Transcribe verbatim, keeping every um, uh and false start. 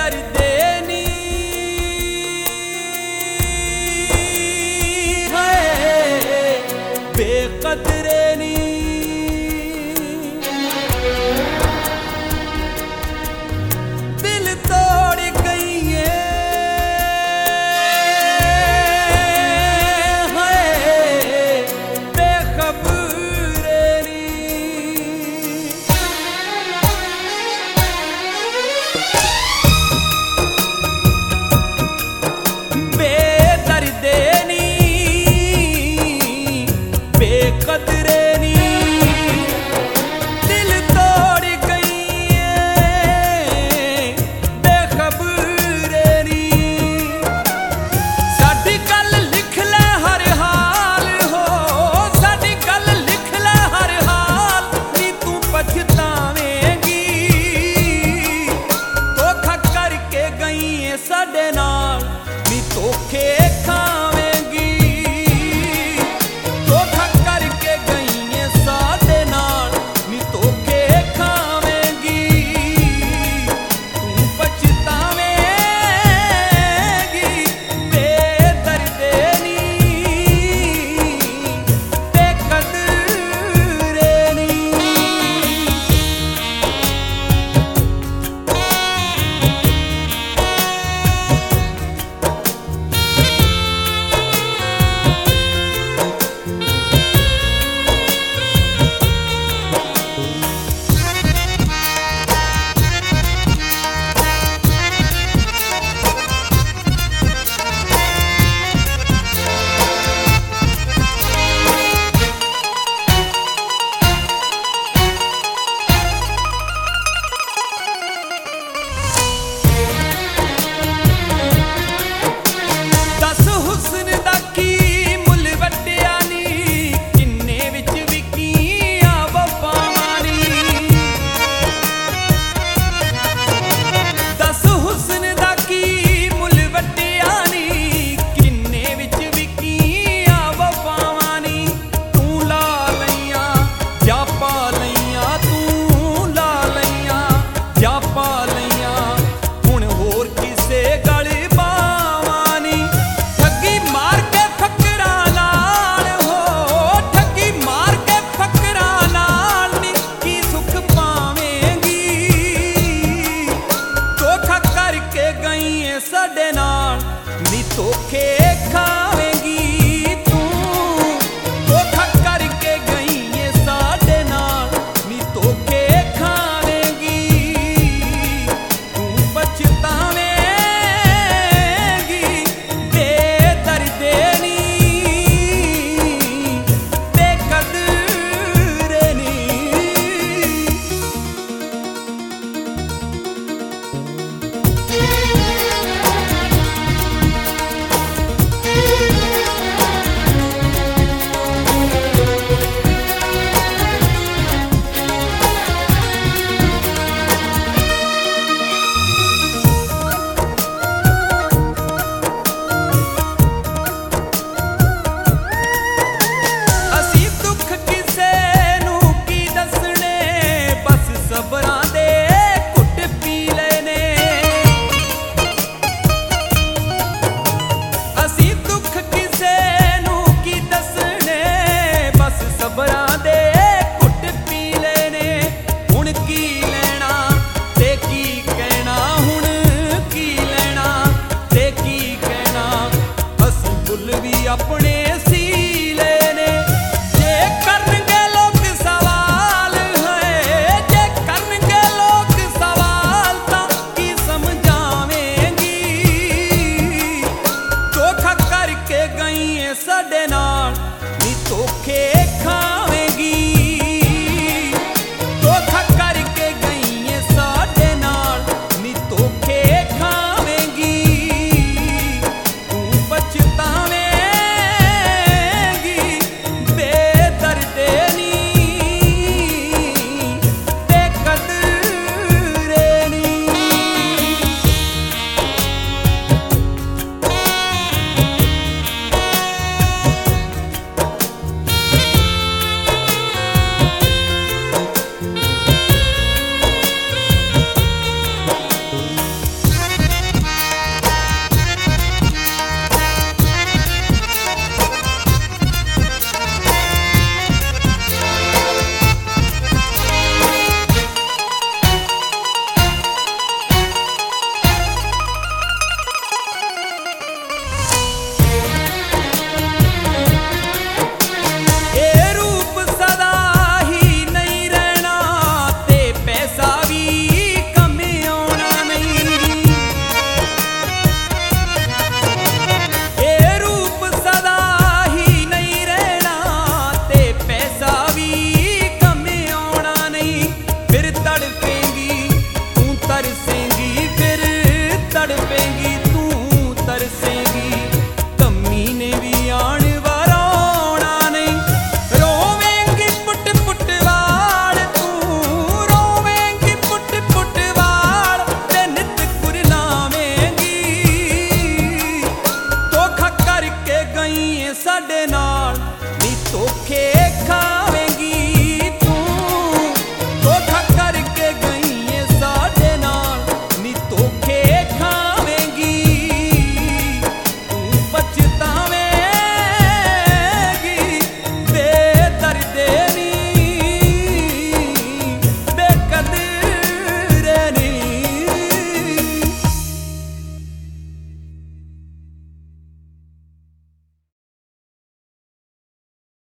बेदर्दे नी है बेकदरे नी दिल तोड़ गई है बेकदरे नी दिल तोड़ गई है बेखबरे नी साडी गल लिख ले हर हाल हो साडी गल लिख ले हर हाल नी तू पछतावेंगी धोखा करके गई है साडे नाल नी धोखे खावेंगी साडे नाल नी धोखे खावेंगी तू धोखा करके गई है साडे नाल नी धोखे खावेंगी तू पछतावेंगी बेदर्दे नी बेकदरे नी अपने सीले ने जे करनगे लोग सवाल है जे करनगे लोग सवाल तां की समझावेंगी धोखा करके गई है साडे नाल नी धोखे